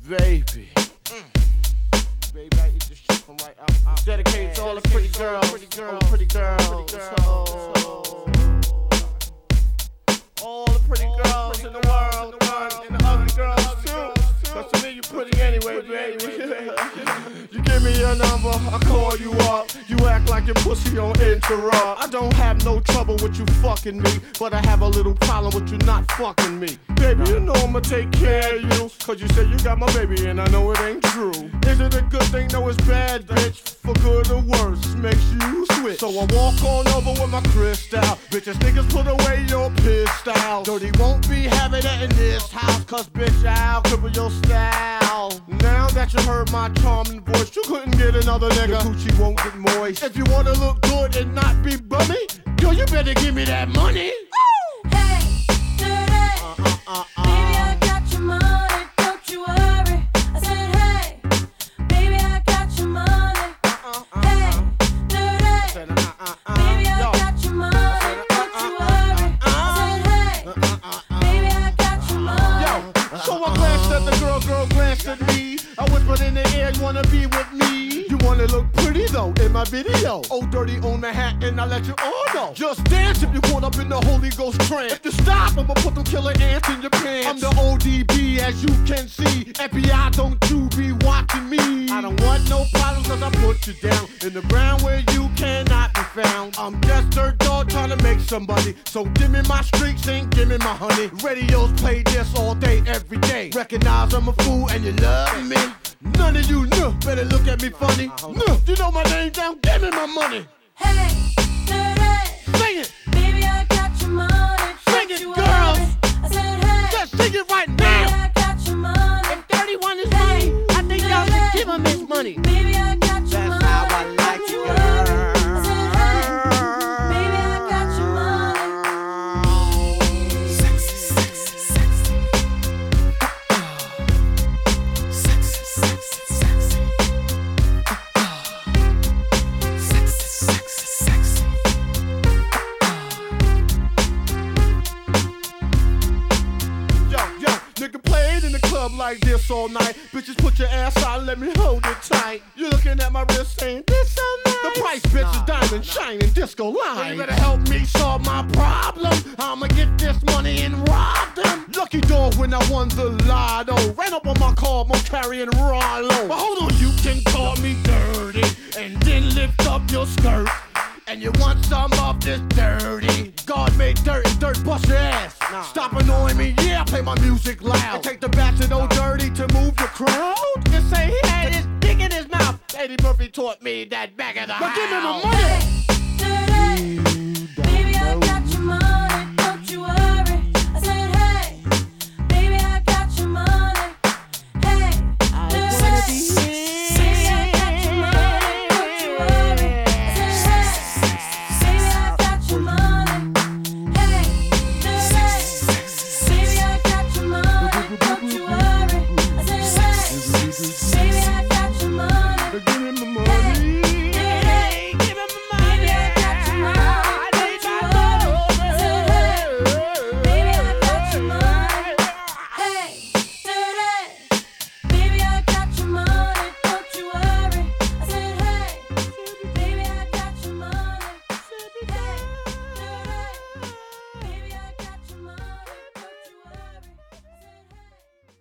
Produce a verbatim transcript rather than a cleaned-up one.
baby. Mm. Baby, I eat this shit from right out. out. Dedicated to all the pretty girls, pretty girls, pretty girls. Pretty girls. Oh. All the pretty girls in the world, and the ugly girls too. Cause to me you pretty anyway, baby. You give me your number, I call you up. You act like your pussy on interrupt. I don't have no trouble with you fucking me, but I have a little problem with you not fucking me. Baby, you know I'ma take care of you, cause you say you got my baby and I know it ain't true. Is it a good thing? No, it's bad, bitch. For good or worse, makes you switch. So I walk on over with my crystal. Bitches, niggas, put away your pistol. Dirty won't be having it in this house, cause bitch, I'll cripple your style. Now that you heard my charming voice, you couldn't get another nigga. Your coochie won't get moist. If you wanna look good and not be bummy, yo, you better give me that money. Ooh. Hey, dirty. Uh, uh, uh, uh. Baby, I got your money, don't you worry. I said, hey, baby, I got your money. Uh, uh, Hey, uh, dirty. said, uh, uh, uh, Baby, I yo. got your money, don't you worry. I said, hey, Uh, uh, uh, uh. baby, I got your money. Yo, so I glanced at the girl, girl glanced at me. I whispered in the air, you wanna be with me? You wanna look pretty though in my video. Oh, dirty on the hat, and I let you all know. Just dance if you caught up in the Holy Ghost trance. If you stop, I'ma put them killer ants in your pants. I'm the O D B, as you can see. F B I, don't you be watching me. I don't want no problems, cause I put you down in the ground where you cannot be found. I'm just dirt dog trying to make somebody. So give me my streaks and give me my honey. Radios play this all day, every day. Recognize I'm a fool and you love me. None of you know, better look at me funny. No, you know my name down, give me my money. Hey, dirty. Sing it, Baby, I got your money, Sing don't it, you girls. worry. I said, hey, just sing it right baby, now. I got your money. If thirty-one is Hey, money, I think y'all should give him his money. Baby, I got your That's money. how I like don't it, you girl. worry. I said, hey, baby, I got your money. Sexy, sexy, sexy. Sexy, sexy, sexy. Sexy, sexy, sexy. Yo, yo, nigga played in the club like this all night. Bitches, put your ass out and let me hold it tight. You looking at my wrist saying, this so nice. The price, bitch, is diamond shining disco line. Well, you better help me solve my problem. I'ma get this money and rob them. Lucky dog when I won the lotto. Ran up on my car, I'm carrying Rollo. But hold on, you can call me dirty and then lift up your skirt. And you want some of this dirty? God made dirt and dirt bust your ass. Nah, Stop annoying me, yeah, I play my music loud. And take the bastard old dirty to move your crowd. Just say he had his dick in his mouth. Eddie Murphy taught me that back of the house. But give me my money. Hey, dirty.